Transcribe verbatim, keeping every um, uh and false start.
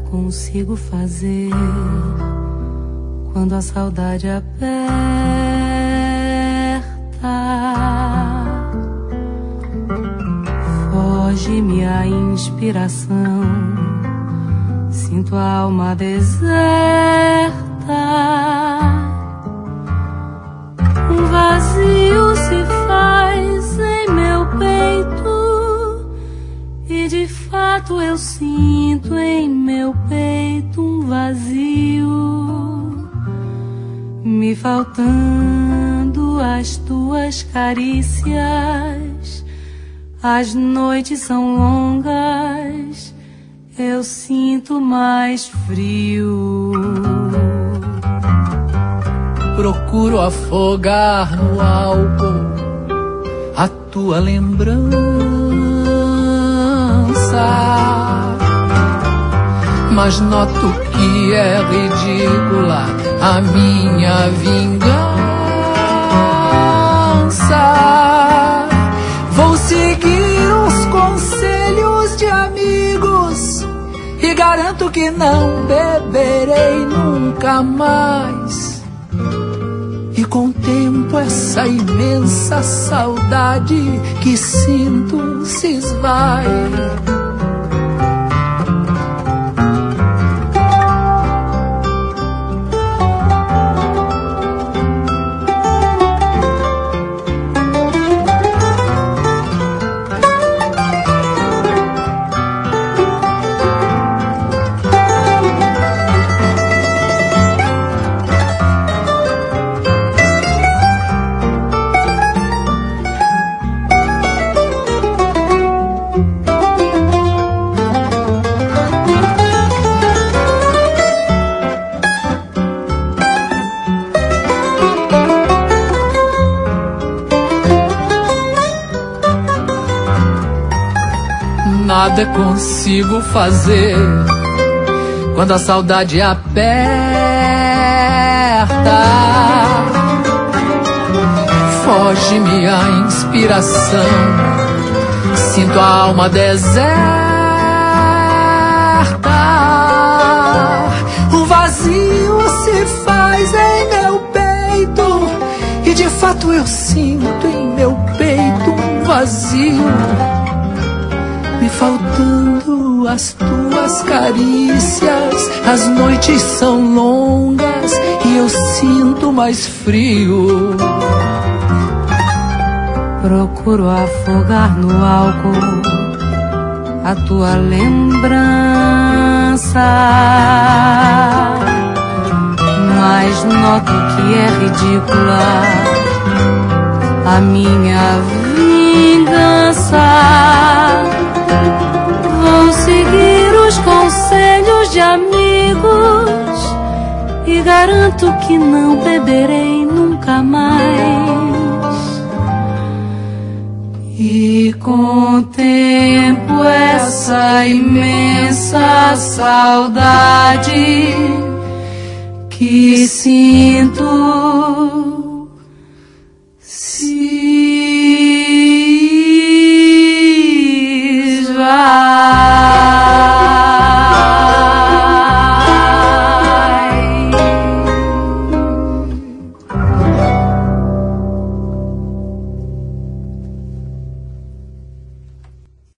consigo fazer quando a saudade aperta. Foge-me a inspiração, sinto a alma deserta. Um vazio se faz em meu peito e de fato eu sinto em meu peito um vazio, me faltando as tuas carícias. As noites são longas, eu sinto mais frio. Procuro afogar no álcool a tua lembrança, mas noto que é ridícula a minha vingança. Vou seguir os conselhos de amigos e garanto que não beberei nunca mais. E contemplo essa imensa saudade que sinto se esvai. Nada consigo fazer quando a saudade aperta. Foge-me a inspiração, sinto a alma deserta. O vazio se faz em meu peito e de fato eu sinto em meu peito um vazio, me faltando as tuas carícias. As noites são longas e eu sinto mais frio. Procuro afogar no álcool a tua lembrança, mas noto que é ridícula a minha vingança. Vou seguir os conselhos de amigos e garanto que não beberei nunca mais. E contemplo essa imensa saudade que sinto